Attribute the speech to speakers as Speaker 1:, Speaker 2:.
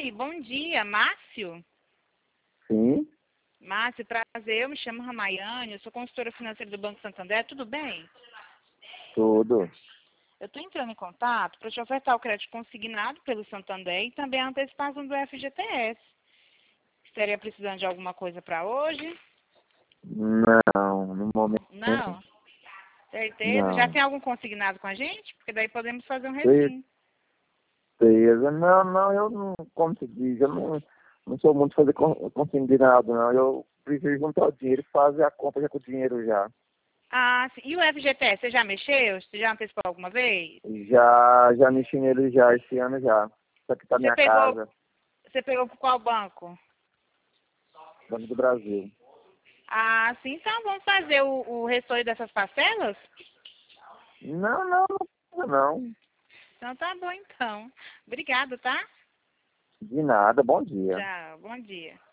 Speaker 1: Oi, bom dia, Márcio?
Speaker 2: Sim,
Speaker 1: Márcio, prazer, eu me chamo Ramayane, eu sou consultora financeira do Banco Santander, tudo bem?
Speaker 2: tudo.
Speaker 1: Eu estou entrando em contato para te ofertar o crédito consignado pelo Santander e também a antecipação do FGTS. Estaria precisando de alguma coisa para hoje?
Speaker 2: Não, no momento
Speaker 1: Não? Certeza? Já
Speaker 2: não.
Speaker 1: tem algum consignado com a gente? Porque daí podemos fazer um refim.
Speaker 2: Certeza. Não, não, eu não, como se diz, eu não sou muito de fazer consignado, não. Eu prefiro juntar o dinheiro e fazer a conta já com o dinheiro já.
Speaker 1: Ah, sim. E o FGTS, você já mexeu? Você já antecipou alguma vez?
Speaker 2: Já mexi nele já, esse ano já. Isso aqui tá
Speaker 1: Você
Speaker 2: minha
Speaker 1: pegou,
Speaker 2: casa,
Speaker 1: você pegou com qual banco?
Speaker 2: Banco do Brasil.
Speaker 1: Ah, sim, então vamos fazer o restante dessas parcelas?
Speaker 2: Não, não, não, precisa não.
Speaker 1: Então tá bom então. Obrigada, tá?
Speaker 2: De nada, bom dia.
Speaker 1: Tchau, bom dia.